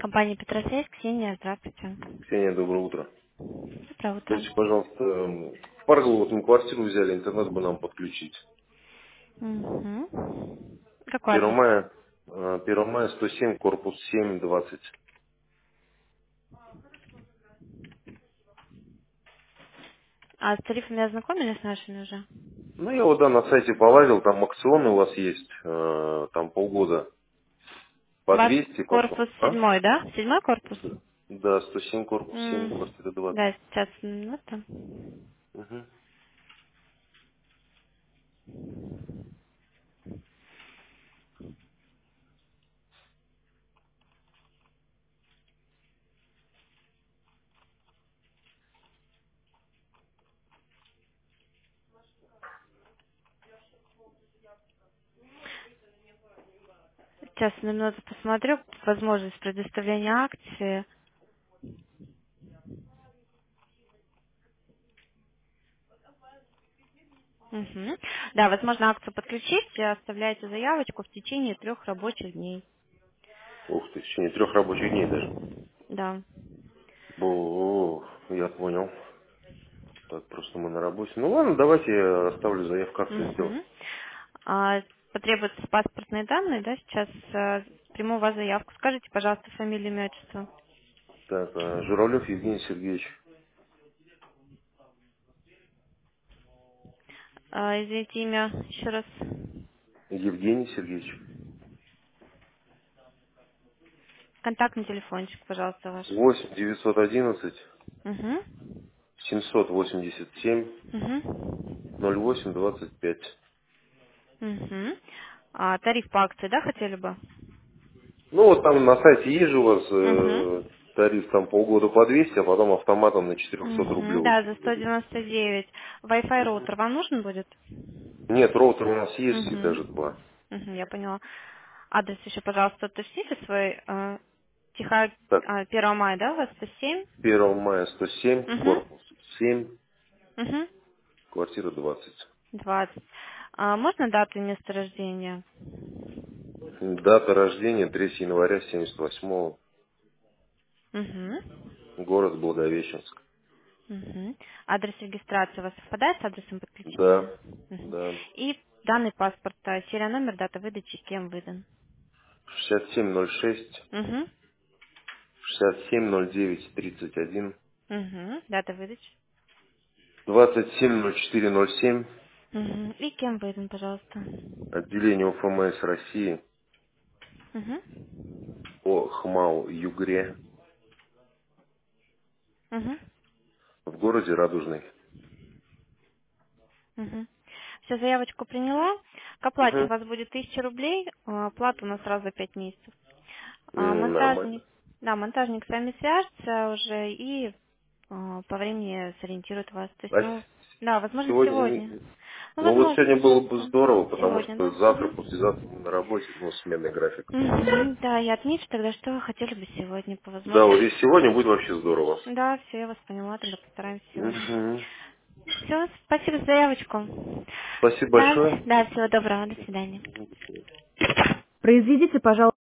Компания Петросвязь, Ксения, здравствуйте. Ксения, доброе утро. Доброе утро. Скажите, пожалуйста, в Паргово вот мы квартиру взяли, интернет бы нам подключить. Угу. Какой 1 адрес? мая, 1 мая 107, корпус 7, 20. А с тарифами ознакомились нашими уже? Ну, я вот, да, на сайте полазил, там акционы у вас есть, там полгода У по вас 200, потом, корпус седьмой, да? Седьмой корпус? Да, 107, корпус 7, квартира 20. Да, сейчас минуту. Мгм. Сейчас на минуту посмотрю возможность предоставления акции. Угу. Да, возможно акцию подключить, оставляете заявочку в течение 3 рабочих дней. Ух ты, в течение 3 рабочих дней даже. Да. Я понял. Так, просто мы на работе. Ну ладно, давайте я оставлю заявку, как это сделать. Угу. Потребуются паспортные данные, да, сейчас приму у вас заявку. Скажите, пожалуйста, фамилию, имя, отчество. Так, Журавлев Евгений Сергеевич. Извините, имя еще раз. Евгений Сергеевич. Контактный телефончик, пожалуйста, ваш. 8 911 Угу. 787 Угу. 08 25. Угу. Тариф по акции, да, хотели бы? Ну вот там на сайте есть же у вас Угу. тариф там полгода по 200, а потом автоматом на 400 Угу. рублевый Да, за типа дадут. 199. Wi-Fi Мгм. роутер вам нужен будет? Нет, роутер у нас есть и даже Угу. два. Угу, я поняла. Адрес еще, пожалуйста, уточните свой. Тихо, Так, 1 мая, да, у вас 107? 1 мая 107, Угу. корпус 7, Угу. квартира 20. 20. Можно дату и место рождения? Дата рождения 3 января 78, Угу. город Благовещенск. Угу. Адрес регистрации у вас совпадает с адресом подключения? Да, Угу. да. И данный паспорт, серия номер, дата выдачи, кем выдан? 6706 Угу. 670931 Угу. Дата выдачи. 270407 Угу. И кем выдан, пожалуйста? отделение УФМС России Угу. по ХМАУ Югре Угу. в городе Радужный. Угу. Все, заявочку приняла. К оплате у Угу. вас будет 1000 рублей. Оплата у нас сразу за 5 месяцев. Монтажник, Нормально. да, монтажник с вами свяжется уже и по времени сориентирует вас. То есть, А ну, да, возможно, сегодня... сегодня. Ну, Ну вот возможно, сегодня было бы здорово, потому сегодня, что да? завтра, Угу. послезавтра мы на работе, ну, сменный график. Да, я отмечу тогда, что вы хотели бы сегодня по Да, вот возможности. если сегодня будет вообще здорово. Да, все, я вас поняла, тогда постараемся сегодня. Угу. Все, спасибо за заявочку. Спасибо Да, большое. да, всего доброго, до свидания. Мгм, до свидания. Произведите, пожалуйста.